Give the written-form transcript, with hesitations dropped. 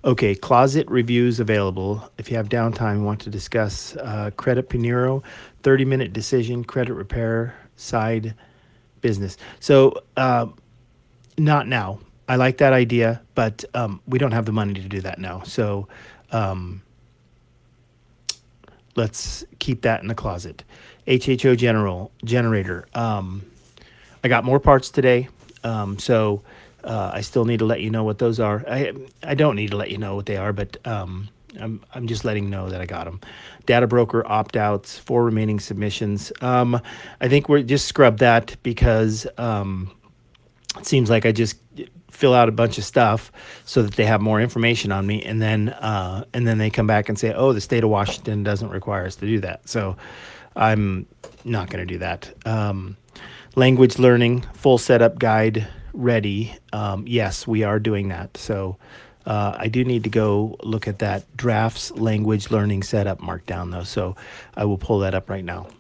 Okay, closet reviews available. If you have downtime, want to discuss Credit Pinero, 30-minute decision, credit repair, side business. So, not now. I like that idea, but we don't have the money to do that now. So, um, let's keep that in the closet. HHO general generator. I got more parts today, so I still need to let you know what those are. I don't need to let you know what they are, but I'm just letting you know that I got them. Data broker opt outs, 4 remaining submissions. I think we're just scrub that because it seems like I just fill out a bunch of stuff so that they have more information on me, and then they come back and say, "Oh, the state of Washington doesn't require us to do that." So I'm not going to do that. Language learning, full setup guide ready. Yes, we are doing that. So I do need to go look at that drafts language learning setup markdown though. So I will pull that up right now.